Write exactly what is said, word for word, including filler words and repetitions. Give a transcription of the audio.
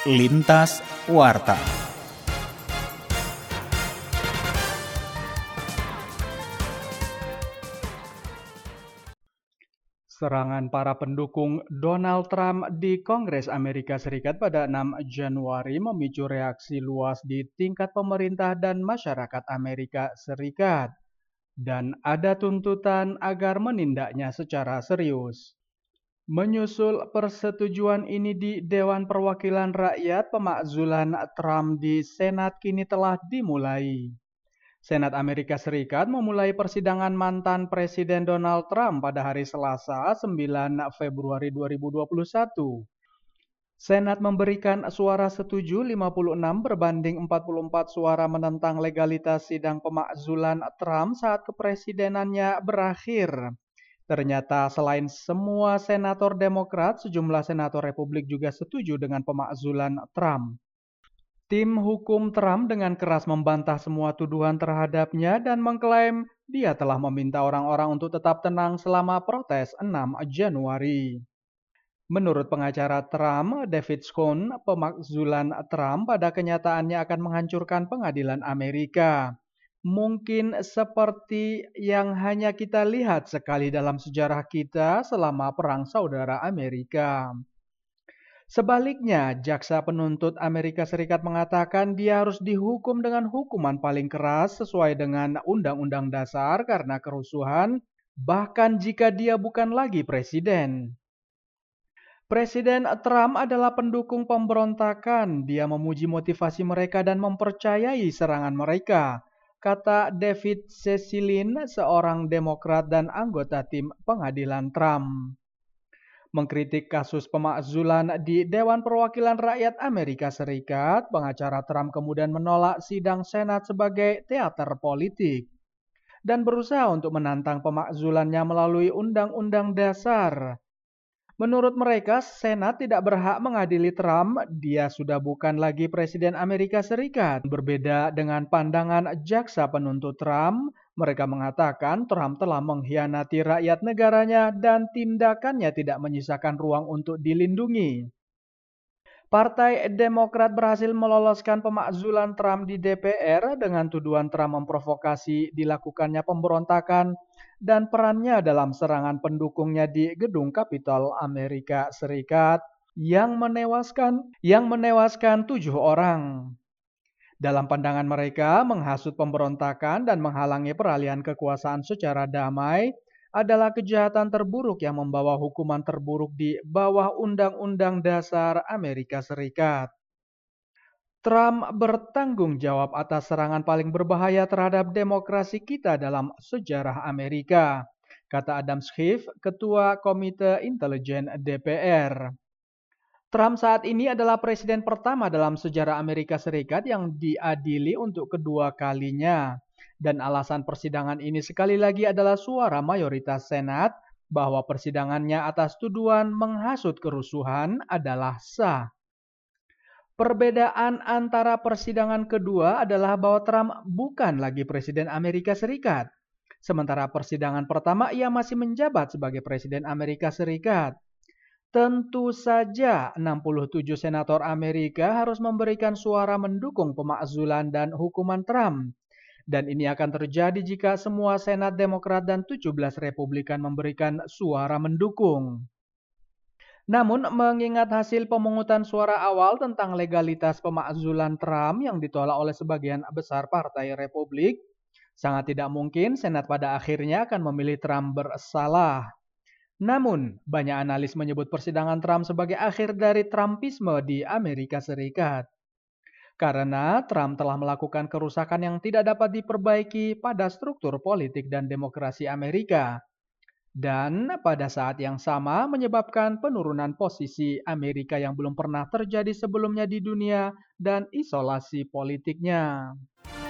Lintas Warta. Serangan para pendukung Donald Trump di Kongres Amerika Serikat pada enam Januari memicu reaksi luas di tingkat pemerintah dan masyarakat Amerika Serikat, dan ada tuntutan agar menindaknya secara serius. Menyusul persetujuan ini di Dewan Perwakilan Rakyat, pemakzulan Trump di Senat kini telah dimulai. Senat Amerika Serikat memulai persidangan mantan Presiden Donald Trump pada hari Selasa, sembilan Februari dua ribu dua puluh satu. Senat memberikan suara setuju lima puluh enam berbanding empat puluh empat suara menentang legalitas sidang pemakzulan Trump saat kepresidenannya berakhir. Ternyata selain semua senator Demokrat, sejumlah senator Republik juga setuju dengan pemakzulan Trump. Tim hukum Trump dengan keras membantah semua tuduhan terhadapnya dan mengklaim dia telah meminta orang-orang untuk tetap tenang selama protes enam Januari. Menurut pengacara Trump, David Schoen, pemakzulan Trump pada kenyataannya akan menghancurkan pengadilan Amerika. Mungkin seperti yang hanya kita lihat sekali dalam sejarah kita selama Perang Saudara Amerika. Sebaliknya, jaksa penuntut Amerika Serikat mengatakan dia harus dihukum dengan hukuman paling keras sesuai dengan Undang-Undang Dasar karena kerusuhan, bahkan jika dia bukan lagi presiden. Presiden Trump adalah pendukung pemberontakan. Dia memuji motivasi mereka dan mempercayai serangan mereka, kata David Cecilin, seorang Demokrat dan anggota tim pengadilan Trump. Mengkritik kasus pemakzulan di Dewan Perwakilan Rakyat Amerika Serikat, pengacara Trump kemudian menolak sidang Senat sebagai teater politik dan berusaha untuk menantang pemakzulannya melalui Undang-Undang Dasar. Menurut mereka, Senat tidak berhak mengadili Trump. Dia sudah bukan lagi Presiden Amerika Serikat. Berbeda dengan pandangan jaksa penuntut Trump, mereka mengatakan Trump telah mengkhianati rakyat negaranya dan tindakannya tidak menyisakan ruang untuk dilindungi. Partai Demokrat berhasil meloloskan pemakzulan Trump di D P R dengan tuduhan Trump memprovokasi dilakukannya pemberontakan dan perannya dalam serangan pendukungnya di gedung Kapitol Amerika Serikat yang menewaskan yang menewaskan tujuh orang. Dalam pandangan mereka, menghasut pemberontakan dan menghalangi peralihan kekuasaan secara damai adalah kejahatan terburuk yang membawa hukuman terburuk di bawah Undang-Undang Dasar Amerika Serikat. Trump bertanggung jawab atas serangan paling berbahaya terhadap demokrasi kita dalam sejarah Amerika, kata Adam Schiff, Ketua Komite Intelijen D P R. Trump saat ini adalah presiden pertama dalam sejarah Amerika Serikat yang diadili untuk kedua kalinya. Dan alasan persidangan ini sekali lagi adalah suara mayoritas Senat bahwa persidangannya atas tuduhan menghasut kerusuhan adalah sah. Perbedaan antara persidangan kedua adalah bahwa Trump bukan lagi Presiden Amerika Serikat. Sementara persidangan pertama ia masih menjabat sebagai Presiden Amerika Serikat. Tentu saja enam puluh tujuh senator Amerika harus memberikan suara mendukung pemakzulan dan hukuman Trump. Dan ini akan terjadi jika semua Senat Demokrat dan tujuh belas Republikan memberikan suara mendukung. Namun, mengingat hasil pemungutan suara awal tentang legalitas pemakzulan Trump yang ditolak oleh sebagian besar Partai Republik, sangat tidak mungkin Senat pada akhirnya akan memilih Trump bersalah. Namun, banyak analis menyebut persidangan Trump sebagai akhir dari Trumpisme di Amerika Serikat. Karena Trump telah melakukan kerusakan yang tidak dapat diperbaiki pada struktur politik dan demokrasi Amerika. Dan pada saat yang sama menyebabkan penurunan posisi Amerika yang belum pernah terjadi sebelumnya di dunia dan isolasi politiknya.